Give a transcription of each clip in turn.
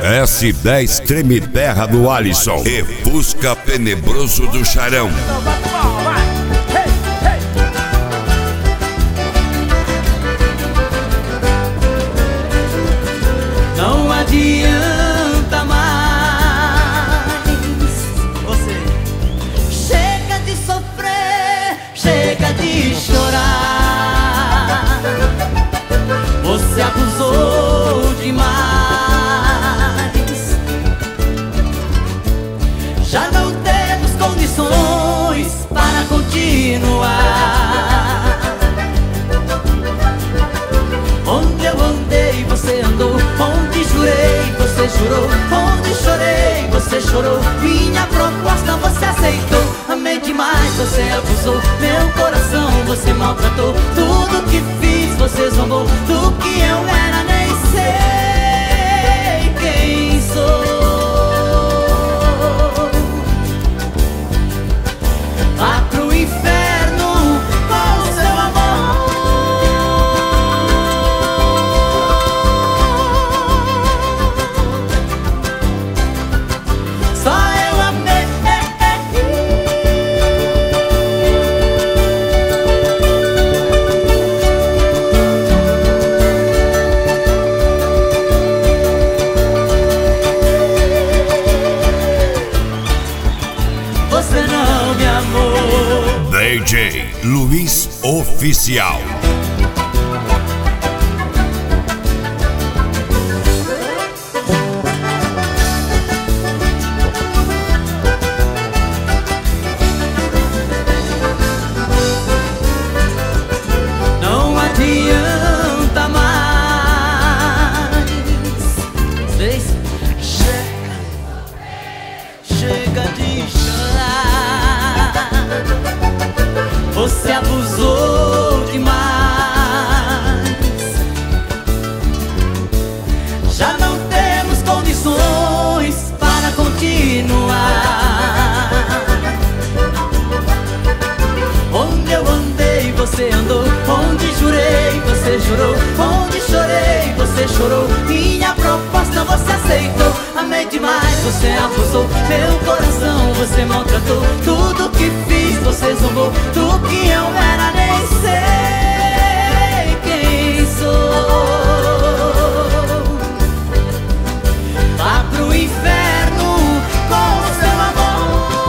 S10 Treme Terra do Alisson e Fusca Tenebroso do Charão. Não adianta mais você. Chega de sofrer, chega de chorar. Você abusou demais. Já não temos condições para continuar. Onde eu andei, você andou. Onde jurei, você jurou. Onde chorei, você chorou. Minha proposta você aceitou. Amei demais, você abusou. Meu coração você maltratou. Tudo que fiz você zombou. Do que eu era nem sei quem sou. Vá pro inferno com o seu amor. Só eu amei. Você não me amou. DJ Luiz Oficial. Não adianta mais. Chega de chorar. Você abusou demais. Já não temos condições para continuar. Onde eu andei, você andou. Onde jurei, você jurou. Onde chorei, você chorou. Minha proposta você aceitou. Amei demais, você abusou. Meu coração você maltratou. Tudo que fiz você zombou. Do que eu era nem sei quem sou. Vá pro inferno com o seu amor.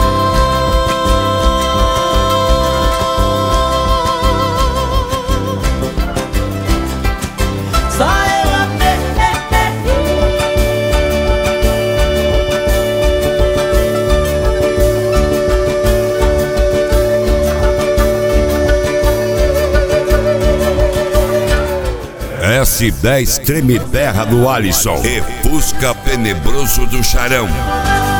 Só eu amei. S10 Treme Terra do Alisson e Fusca Tenebroso do Charão.